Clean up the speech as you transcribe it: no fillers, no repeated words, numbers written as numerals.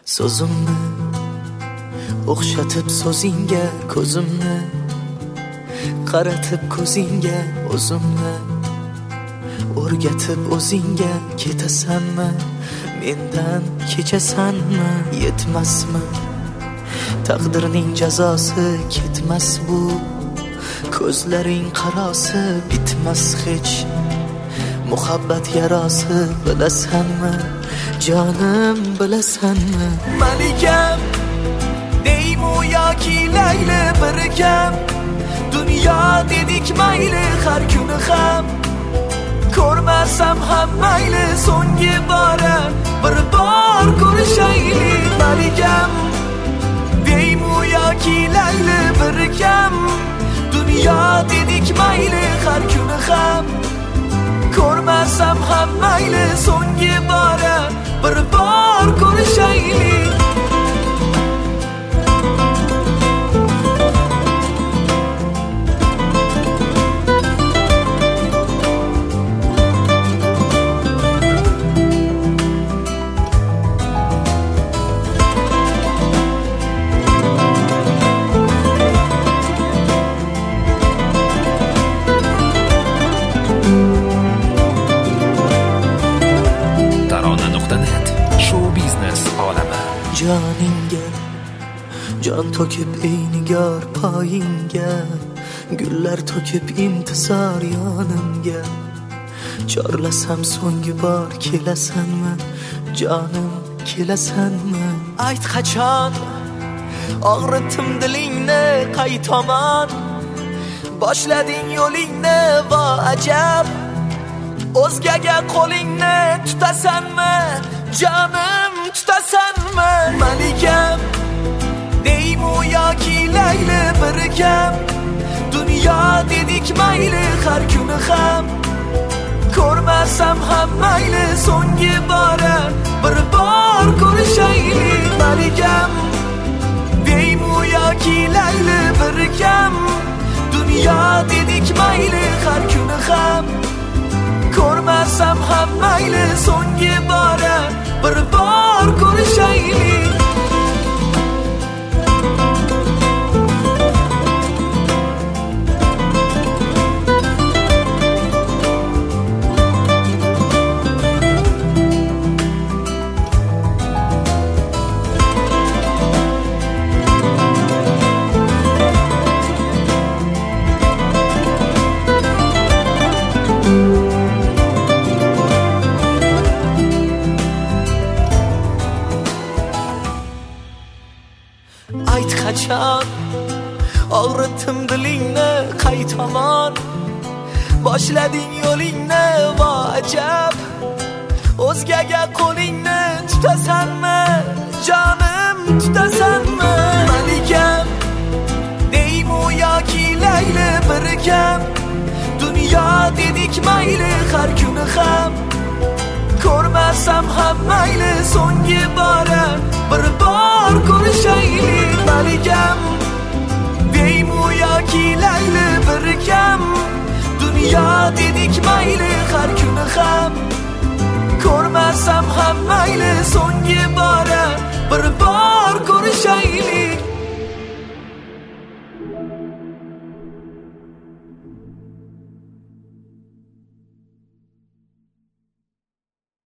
Sözümni o'xshatib so'zingga ko'zimni, qaratib ko'zingga o'zimni, o'rgatib o'zingga ketasanmi, mendan kechasanmi, yetmasmi taqdirning jazosi, ketmas bu ko'zlaring qarosi, bitmas hech muhabbat yarosi, bilasanmi jonim, bilasanmi malikam deymu yoki layli birgam, dunyo dedik mayli har kuni ham, ko'rmasam ham mayli so'nggi bora bir bor ko'rishaylik malikam deymu yoki layli birgam, dunyo dedik mayli har kuni ham, ko'rmasam ham mayli so'nggi bora bir bor ko'rishaylik. Joningga jon to'kib ey nigor poyingga, gullar to'kib intizor yonimga, chorlasam so'nggi bor kelasanmi jonim, kelasanmi ayt qachon, og'ritdim dilingni qay tomon, boshlading yo'lingni vo ajab, o'zgaga qo'lingni tutasanmi jonim, tutasanmi malikam deymu yoki layli birgam, dunyo dedik mayli har kuni ham, ko'rmasam ham mayli so'nggi bora bir bor ko'rishaylik malikam deymu yoki layli birgam, dunyo dedik mayli har kuni ham, ko'rmasam ham mayli so'nggi bora bir bor ko'rishaylik. Ayt qachon, og'ritdim dilingni qay tomon, boshlading yo'lingni vo ajab, o'zgaga qo'lingni tutasanmi jonim, tutasanmi malikam deymu yoki layli birgam, dunyo dedik mayli har kuni ham, ko'rmasam ham mayli so'nggi bora bir bor ko'rishaylik malikam deymu yoki layli birgam, dunyo dedik mayli har kuni ham, ko'rmasam ham mayli so'nggi bora